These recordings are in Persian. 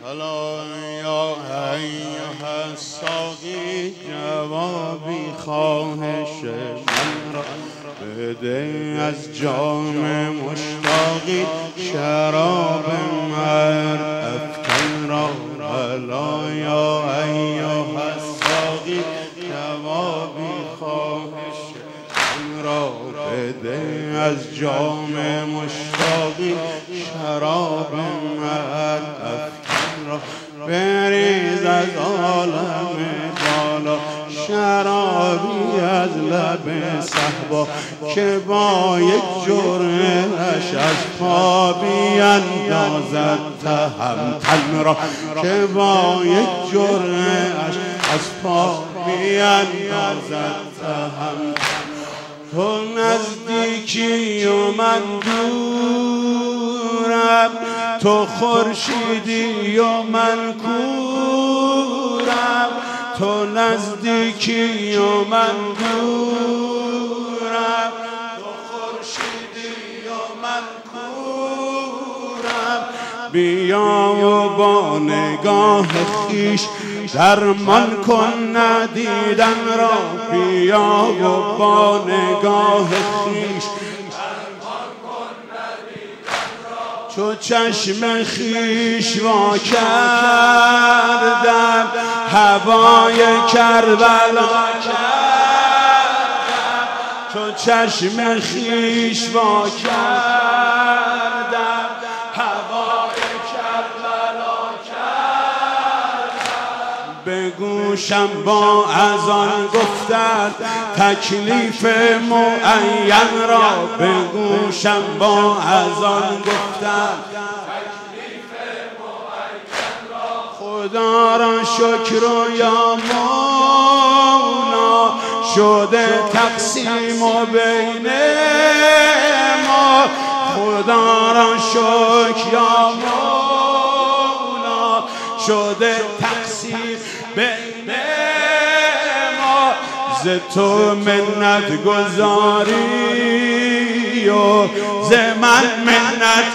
حالا یا ایها الساقی جوابی خواهش من را بده، از جام مشتاقی شراب من افکن را. حالا یا ایها الساقی جوابی خواهش من را بده، از جام مشتاقی شراب من افکن را. بریز از عالم بالا شرابی از لب صحبا، که با یک جرعه‌اش از پا بیندازد تهمتن را، که با یک جرعه‌اش از پا بیندازد تهمتن. تو نزدیکی و من دورم، تو خورشیدی و من کورم. تو نزدیکی و من دورم، تو خورشیدی و من کورم. بیا و با نگاه خیش درمان کن ندیدن را، بیا و با نگاه خیش درمان کن ندیدن را. چو چشم خیش وا کردم هوای کربلا کردم، چو چشم خیش وا کردم هوای کربلا کردم. به گوشم با اذان گفتن تکلیف معین را، به گوشم با اذان گفتن تکلیف معین را. خدا را شکر و یا مولا شده تقسیم و بین ما. خدا را شکر یا مولا شده تقسیم بین ما. ز تو منت گذاری و ز من منت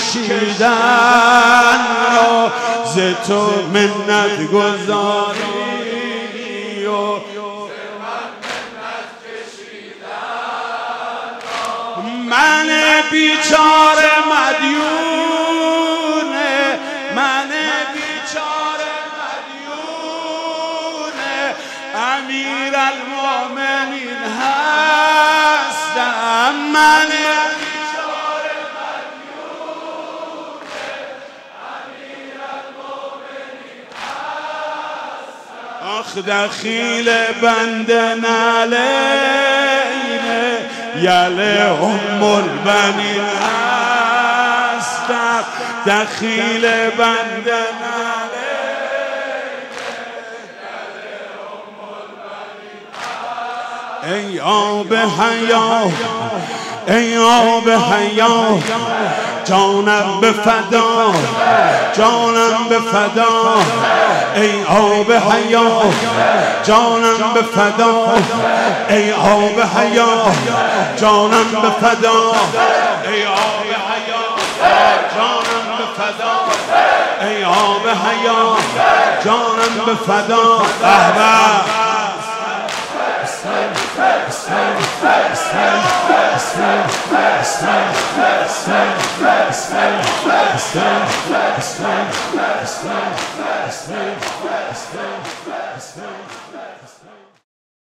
کشیدن را، ز تو منت گذاری و من بیچاره مدیونه، من بیچاره مدیونه امیر المؤمنین هستم. من بیچاره مدیونه امیر المؤمنین هستم. آخ دخیل بنده نلینه یله ام البنین هستم. دخیل بنده نلینه یله ام البنین هستم. ای آب حیات، ای آب حیات، جانم به فدا، جانم به فدا. ای آب حیات جانم به فدا، ای آب حیات جانم به فدا. ای آب حیات جانم به فدا، ای آب حیات جانم به فدا. احباب